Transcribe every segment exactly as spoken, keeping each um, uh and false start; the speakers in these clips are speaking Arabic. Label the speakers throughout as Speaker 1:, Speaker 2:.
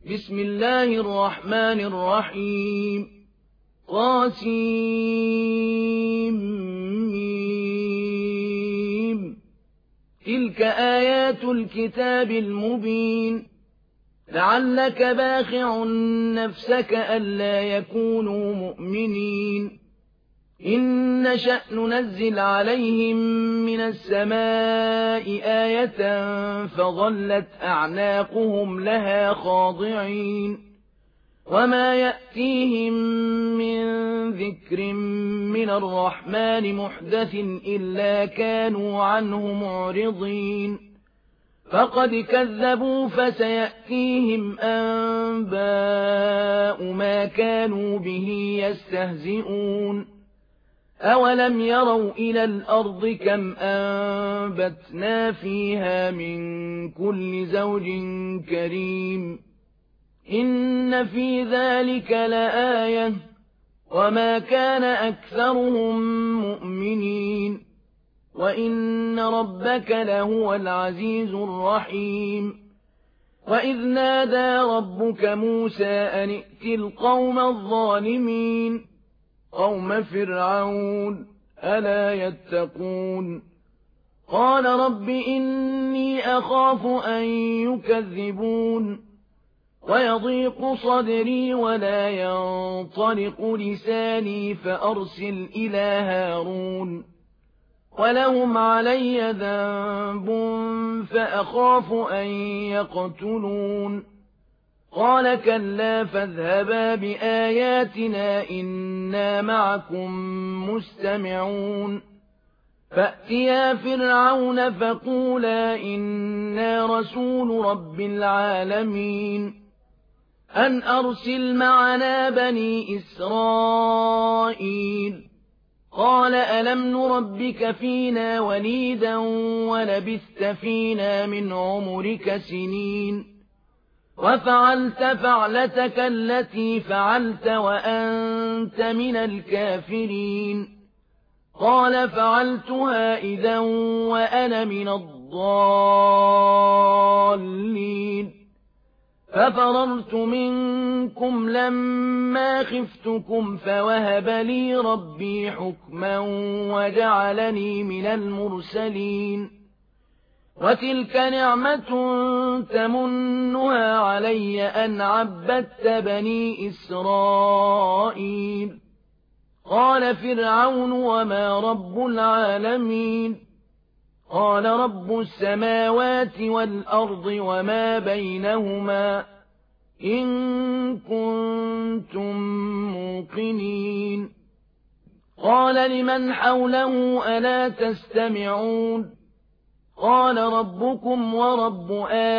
Speaker 1: بسم الله الرحمن الرحيم قاسم تلك آيات الكتاب المبين لعلك باخع نفسك ألا يكونوا مؤمنين إن نشأ ننزل عليهم من السماء آية فظلت أعناقهم لها خاضعين وما يأتيهم من ذكر من الرحمن محدث إلا كانوا عنه معرضين فقد كذبوا فسيأتيهم أنباء ما كانوا به يستهزئون أولم يروا إلى الأرض كم أنبتنا فيها من كل زوج كريم إن في ذلك لآية وما كان أكثرهم مؤمنين وإن ربك لهو العزيز الرحيم وإذ نادى ربك موسى أن ائت القوم الظالمين قوم فرعون ألا يتقون قال رب إني أخاف أن يكذبون ويضيق صدري ولا ينطلق لساني فأرسل إلى هارون ولهم علي ذنب فأخاف أن يقتلون قال كلا فاذهبا بآياتنا إنا معكم مستمعون فأتيا فرعون فقولا إنا رسول رب العالمين أن أرسل معنا بني إسرائيل قال ألم نربك فينا وليدا ولبثت فينا من عمرك سنين وفعلت فعلتك التي فعلت وأنت من الكافرين قال فعلتها إذا وأنا من الضالين ففررت منكم لما خفتكم فوهب لي ربي حكما وجعلني من المرسلين وتلك نعمة تمنها علي أن عبدت بني إسرائيل قال فرعون وما رب العالمين قال رب السماوات والأرض وما بينهما إن كنتم موقنين قال لمن حوله ألا تستمعون قال ربكم ورب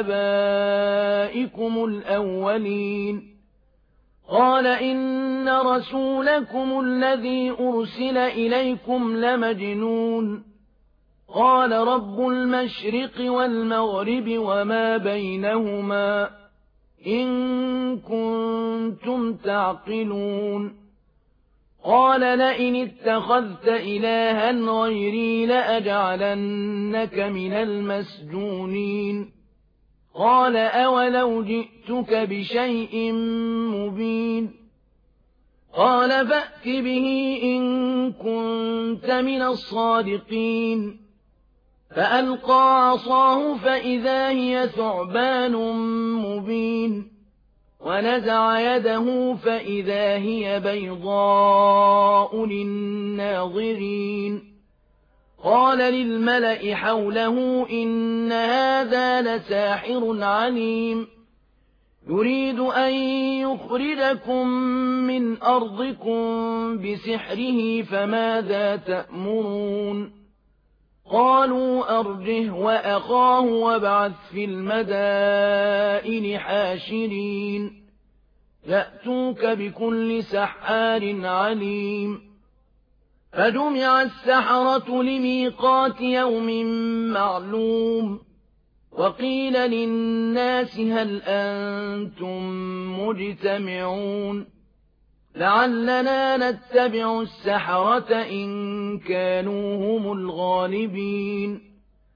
Speaker 1: آبائكم الأولين قال إن رسولكم الذي أرسل إليكم لمجنون قال رب المشرق والمغرب وما بينهما إن كنتم تعقلون قال لئن اتخذت إلها غيري لأجعلنك من المسجونين قال أولو جئتك بشيء مبين قال فأت به إن كنت من الصادقين فألقى عصاه فإذا هي ثعبان مبين ونزع يده فإذا هي بيضاء للناظرين قال للملأ حوله إن هذا لساحر عليم يريد أن يخرجكم من أرضكم بسحره فماذا تأمرون قالوا أرجه وأخاه وابعث في المدائن حاشرين يأتوك بكل سحار عليم فجمع السحرة لميقات يوم معلوم وقيل للناس هل أنتم مجتمعون لعلنا نتبع السحرة إن كانوا هم الغالبين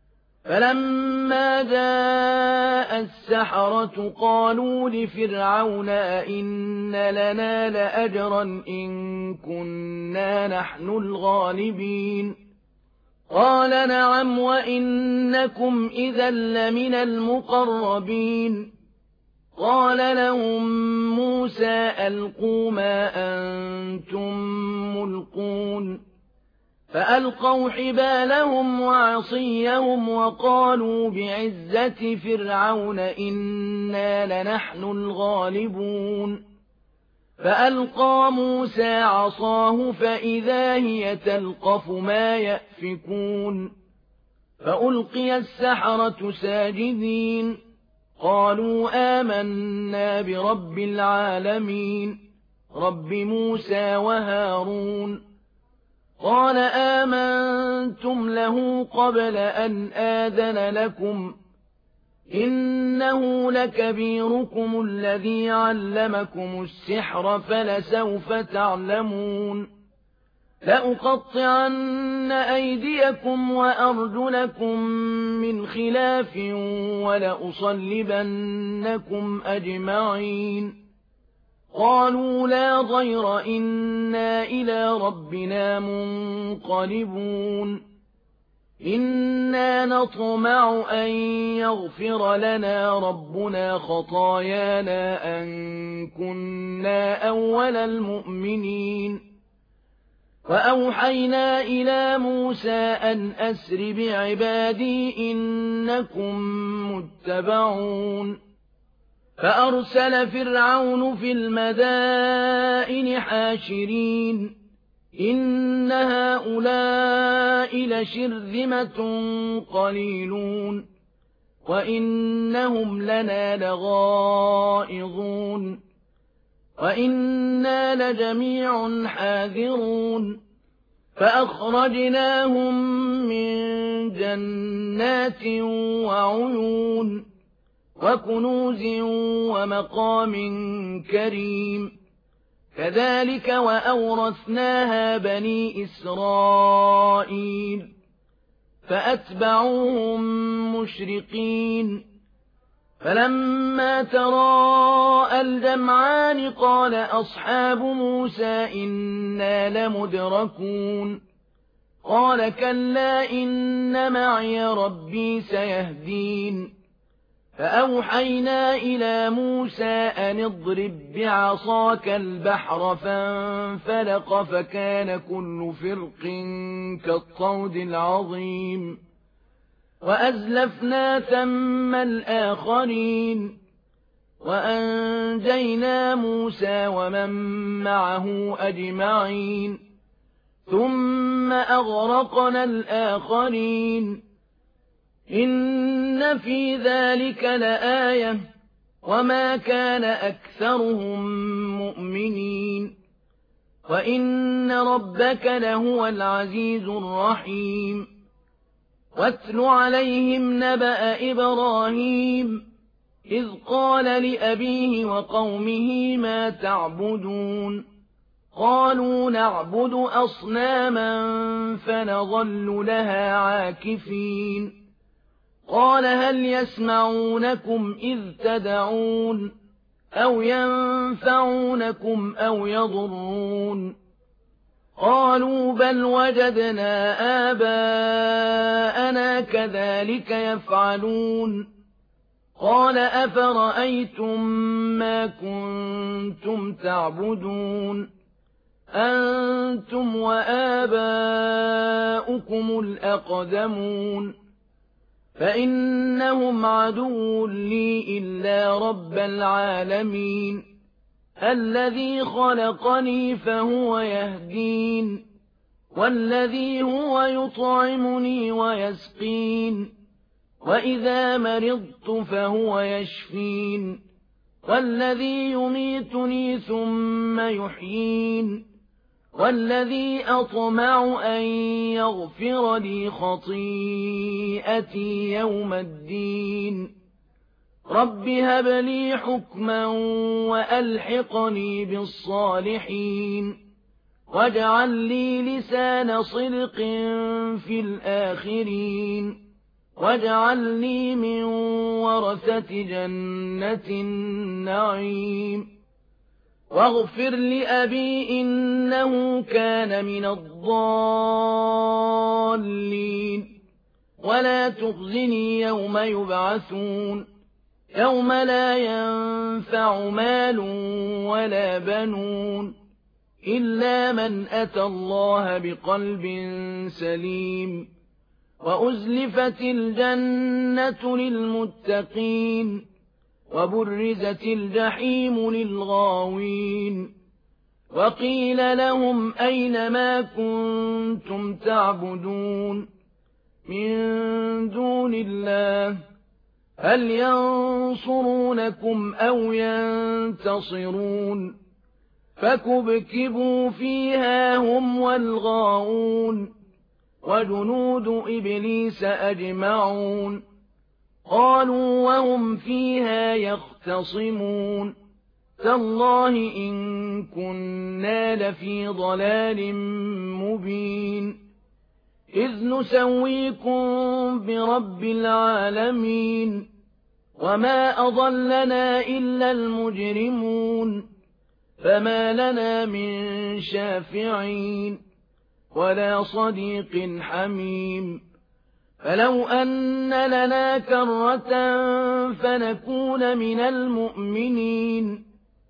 Speaker 1: فلما جاء السحرة قالوا لفرعون أئن لنا لأجرا إن كنا نحن الغالبين قال نعم وإنكم إذا لمن المقربين قال لهم موسى ألقوا ما أنتم ملقون فألقوا حبالهم وعصيهم وقالوا بعزة فرعون إنا لنحن الغالبون فألقى موسى عصاه فإذا هي تلقف ما يأفكون فألقي السحرة ساجدين قالوا آمنا برب العالمين رب موسى وهارون قال آمنتم له قبل أن آذن لكم إنه لكبيركم الذي علمكم السحر فلسوف تعلمون لأقطعن أيديكم وأرجلكم من خلاف ولأصلبنكم أجمعين قالوا لا ضير إنا إلى ربنا منقلبون إنا نطمع أن يغفر لنا ربنا خطايانا أن كنا أول المؤمنين وأوحينا إلى موسى أن أسر بعبادي إنكم متبعون فأرسل فرعون في المدائن حاشرين إن هؤلاء لشرذمة قليلون وإنهم لنا لغائظون وإنا لجميع حاذرون فأخرجناهم من جنات وعيون وكنوز ومقام كريم كذلك وأورثناها بني إسرائيل فأتبعوهم مشرقين فلما تراءى الجمعان قال أصحاب موسى إنا لمدركون قال كلا إن معي ربي سيهدين فأوحينا إلى موسى أن اضرب بعصاك البحر فانفلق فكان كل فرق كالطود العظيم وأزلفنا ثم الآخرين وأنجينا موسى ومن معه أجمعين ثم أغرقنا الآخرين إن في ذلك لآية وما كان أكثرهم مؤمنين وإن ربك لهو العزيز الرحيم واتل عليهم نبأ إبراهيم إذ قال لأبيه وقومه ما تعبدون قالوا نعبد أصناما فنظل لها عاكفين قال هل يسمعونكم إذ تدعون أو ينفعونكم أو يضرون قالوا بل وجدنا آباءنا كذلك يفعلون قال أفرأيتم ما كنتم تعبدون أنتم وآباؤكم الأقدمون فإنهم عدو لي إلا رب العالمين الذي خلقني فهو يهدين والذي هو يطعمني ويسقين وإذا مرضت فهو يشفين والذي يميتني ثم يحيين والذي أطمع أن يغفر لي خطيئتي يوم الدين رب هب لي حكما وألحقني بالصالحين واجعل لي لسان صدق في الآخرين واجعلني من ورثة جنة النعيم واغفر لأبي إنه كان من الضالين ولا تخزني يوم يبعثون يوم لا ينفع مال ولا بنون إلا من أتى الله بقلب سليم وأزلفت الجنة للمتقين وبرزت الجحيم للغاوين وقيل لهم أين ما كنتم تعبدون من دون الله هل ينصرونكم أو ينتصرون فكبكبوا فيها هم والغاوون وجنود إبليس أجمعون قالوا وهم فيها يختصمون تالله إن كنا لفي ضلال مبين إذ نسويكم برب العالمين وما أضلنا إلا المجرمون فما لنا من شافعين ولا صديق حميم فلو أن لنا كرة فنكون من المؤمنين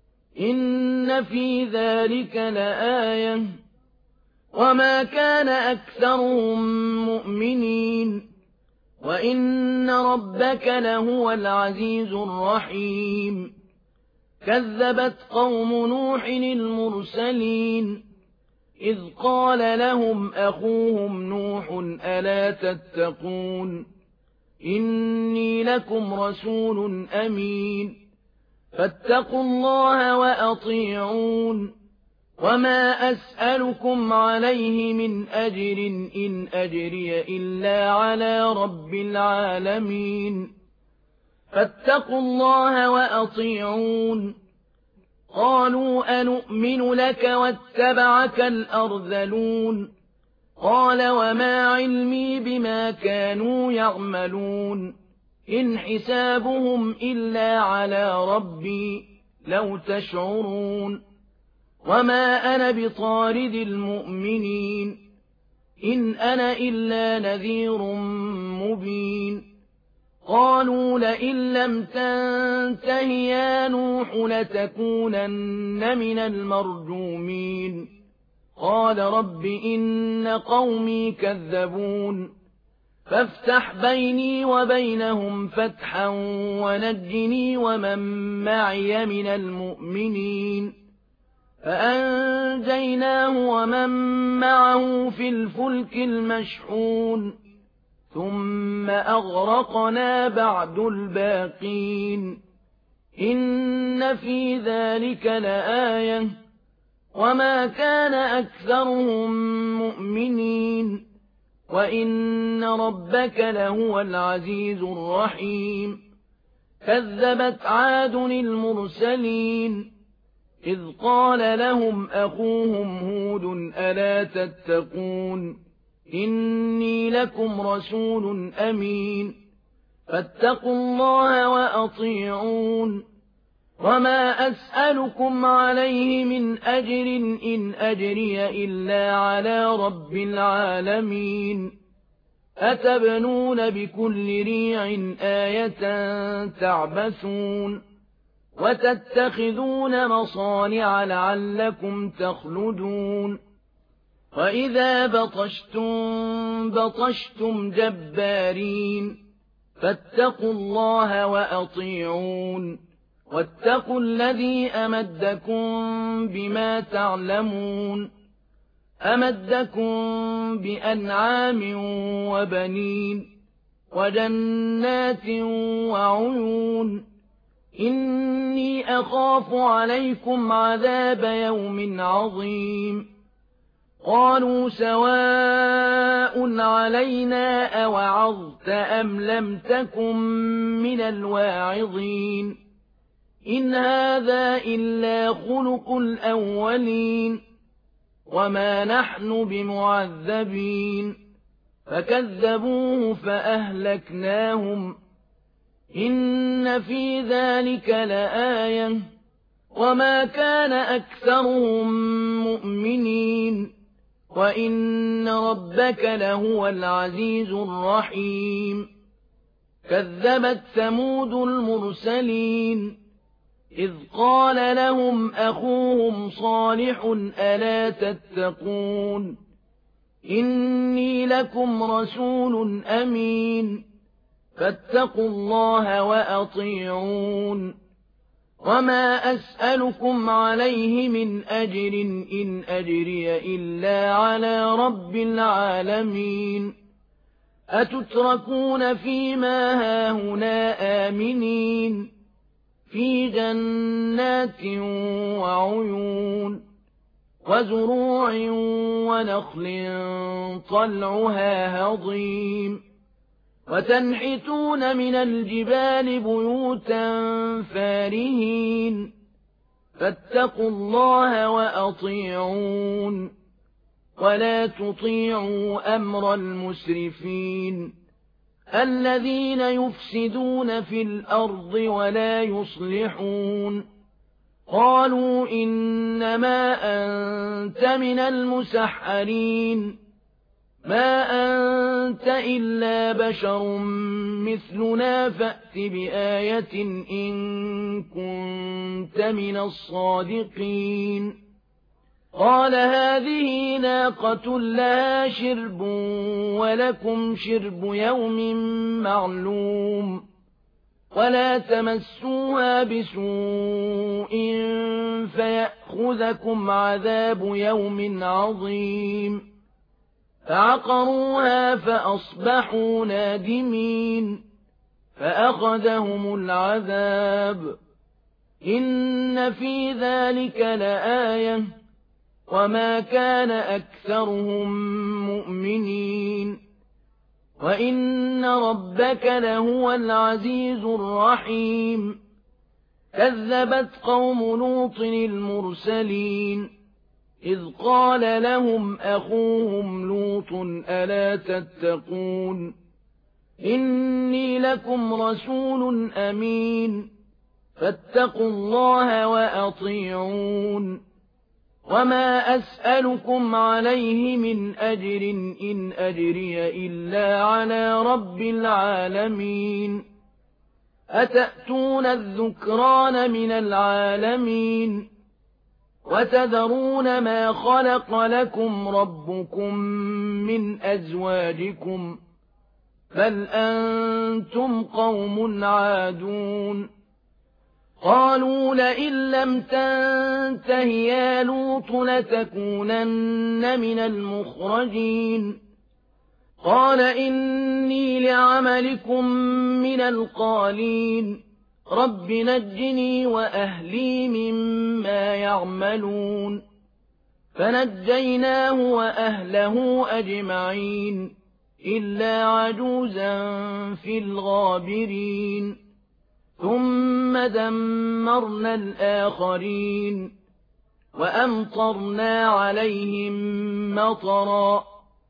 Speaker 1: إن في ذلك لآية وما كان أكثرهم مؤمنين وإن ربك لهو العزيز الرحيم كذبت قوم نوح المرسلين إذ قال لهم أخوهم نوح ألا تتقون إني لكم رسول أمين فاتقوا الله وأطيعون وما أسألكم عليه من أجر إن أجري إلا على رب العالمين فاتقوا الله وأطيعون قالوا أنؤمن لك واتبعك الأرذلون قال وما علمي بما كانوا يعملون إن حسابهم إلا على ربي لو تشعرون وما أنا بطارد المؤمنين إن أنا إلا نذير مبين قالوا لئن لم تنته يا نوح لتكونن من المرجومين قال رب إن قومي كذبون فافتح بيني وبينهم فتحا ونجني ومن معي من المؤمنين فأنجيناه ومن معه في الفلك المشحون ثم أغرقنا بعد الباقين إن في ذلك لآية وما كان أكثرهم مؤمنين وإن ربك لهو العزيز الرحيم كذبت عاد المرسلين إذ قال لهم أخوهم هود ألا تتقون إني لكم رسول أمين فاتقوا الله وأطيعون وما أسألكم عليه من أجر إن أجري إلا على رب العالمين أتبنون بكل ريع آية تعبثون وتتخذون مصانع لعلكم تخلدون وإذا بطشتم بطشتم جبارين فاتقوا الله وأطيعون واتقوا الذي أمدكم بما تعلمون أمدكم بأنعام وبنين وجنات وعيون إني أخاف عليكم عذاب يوم عظيم قالوا سواء علينا أوعظت أم لم تكن من الواعظين إن هذا إلا خلق الأولين وما نحن بمعذبين فكذبوه فأهلكناهم إن في ذلك لآية وما كان أكثرهم مؤمنين وإن ربك لهو العزيز الرحيم كذبت ثمود المرسلين إذ قال لهم أخوهم صالح ألا تتقون إني لكم رسول أمين فاتقوا الله وأطيعون وما أسألكم عليه من أجر إن أجري إلا على رب العالمين أتتركون فيما هاهنا آمنين في جنات وعيون وزروع ونخل طلعها هضيم وتنحتون من الجبال بيوتا فارهين فاتقوا الله وأطيعون ولا تطيعوا أمر المسرفين الذين يفسدون في الأرض ولا يصلحون قالوا إنما أنت من المسحرين ما أنت إلا بشر مثلنا فأت بآية إن كنت من الصادقين قال هذه ناقة لها شرب ولكم شرب يوم معلوم ولا تمسوها بسوء فيأخذكم عذاب يوم عظيم فعقروها فأصبحوا نادمين فأخذهم العذاب إن في ذلك لآية وما كان أكثرهم مؤمنين وإن ربك لهو العزيز الرحيم كذبت قوم لوط المرسلين إذ قال لهم أخوهم لوط ألا تتقون إني لكم رسول أمين فاتقوا الله وأطيعون وما أسألكم عليه من أجر إن أجري إلا على رب العالمين أتأتون الذكران من العالمين وتذرون ما خلق لكم ربكم من أزواجكم بل أنتم قوم عادون قالوا لئن لم تنته يا لوط لتكونن من المخرجين قال إني لعملكم من القالين رب نجني وأهلي مما يعملون فنجيناه وأهله أجمعين إلا عجوزا في الغابرين ثم دمرنا الآخرين وأمطرنا عليهم مطرا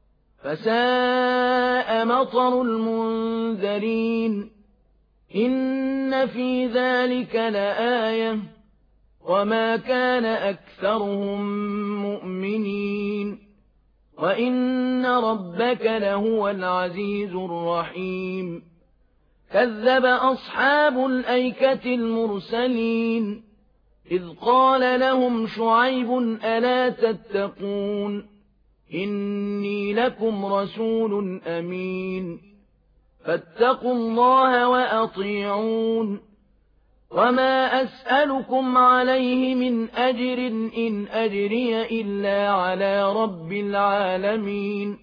Speaker 1: فساء مطر المنذرين إن في ذلك لآية وما كان أكثرهم مؤمنين وإن ربك لهو العزيز الرحيم كذب أصحاب الأيكة المرسلين إذ قال لهم شعيب ألا تتقون إني لكم رسول أمين فاتقوا الله وأطيعون وما أسألكم عليه من أجر إن أجري إلا على رب العالمين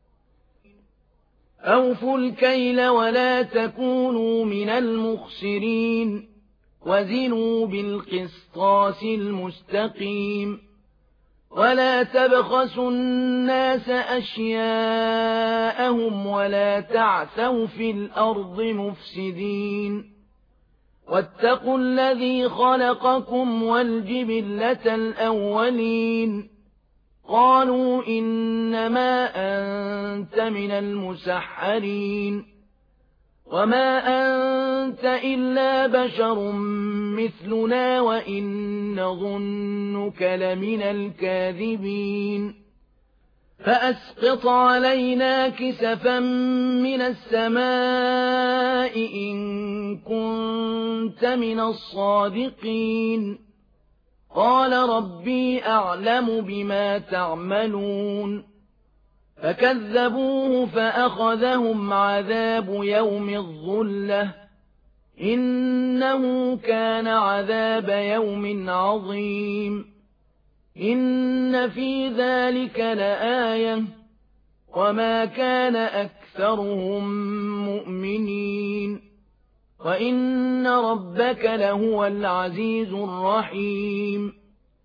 Speaker 1: أوفوا الكيل ولا تكونوا من المخسرين وزنوا بالقسطاس المستقيم ولا تبخسوا الناس أشياءهم ولا تعثوا في الأرض مفسدين واتقوا الذي خلقكم والجبلة الأولين قالوا إنما أنت من المسحرين وما أنت إلا بشر مثلنا وإن نظنك لمن الكاذبين فأسقط علينا كسفا من السماء إن كنت من الصادقين قال ربي أعلم بما تعملون فكذبوه فأخذهم عذاب يوم الظلة إنه كان عذاب يوم عظيم إن في ذلك لآية وما كان أكثرهم مؤمنين وإن ربك لهو العزيز الرحيم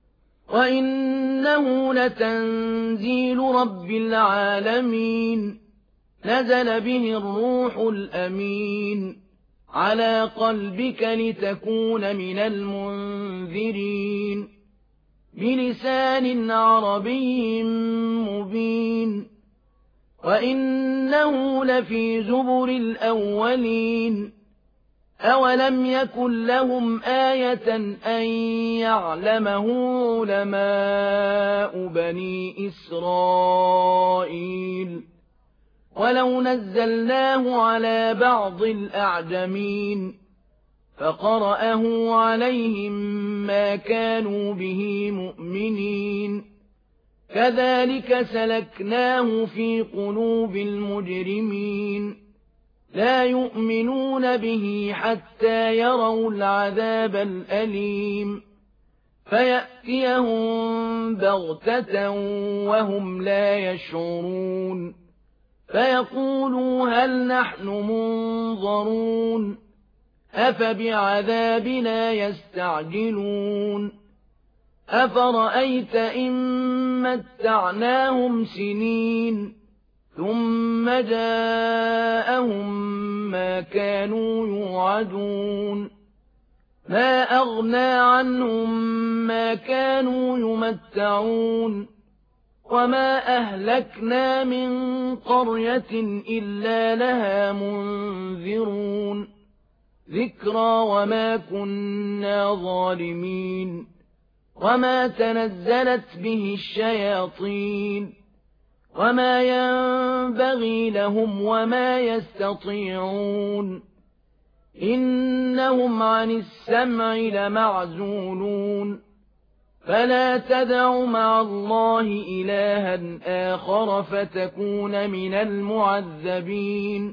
Speaker 1: وإنه لتنزيل رب العالمين نزل به الروح الأمين على قلبك لتكون من المنذرين بلسان عربي مبين وإنه لفي زبر الأولين أولم يكن لهم آية أن يعلمه علماء بني إسرائيل ولو نزلناه على بعض الأعجمين فقرأه عليهم ما كانوا به مؤمنين كذلك سلكناه في قلوب المجرمين لا يؤمنون به حتى يروا العذاب الأليم فيأتيهم بغتة وهم لا يشعرون فيقولوا هل نحن منظرون أفبعذابنا يستعجلون أفرأيت إن متعناهم سنين ثم جاءهم ما كانوا يوعدون ما أغنى عنهم ما كانوا يمتعون وما أهلكنا من قرية إلا لها منذرون ذكرى وما كنا ظالمين وما تنزلت به الشياطين وما ينبغي لهم وما يستطيعون إنهم عن السمع لمعزولون فلا تدع مع الله إلها آخر فتكون من المعذبين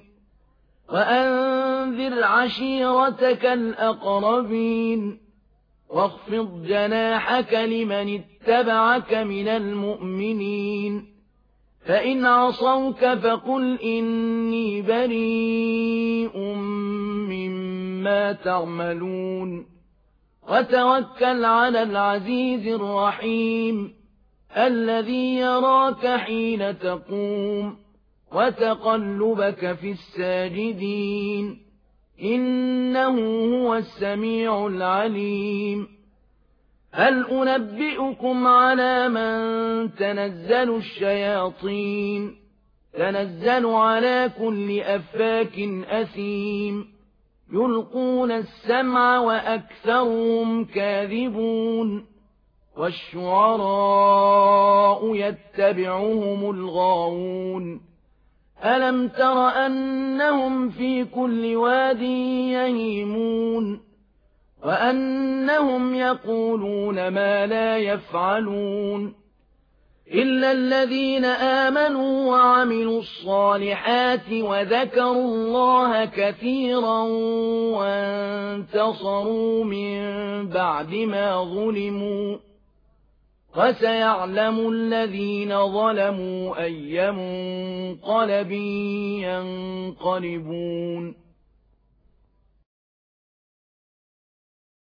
Speaker 1: وأنذر عشيرتك الأقربين واخفض جناحك لمن اتبعك من المؤمنين فإن عصوك فقل إني بريء مما تعملون وتوكل على العزيز الرحيم الذي يراك حين تقوم وتقلبك في الساجدين إنه هو السميع العليم هل أنبئكم على من تنزل الشياطين تنزل على كل أفاك أثيم يلقون السمع وأكثرهم كاذبون والشعراء يتبعهم الغاوون ألم تر أنهم في كل واد يهيمون وأنهم يقولون ما لا يفعلون إلا الذين آمنوا وعملوا الصالحات وذكروا الله كثيرا وانتصروا من بعد ما ظلموا وسيعلم الذين ظلموا أي منقلب ينقلبون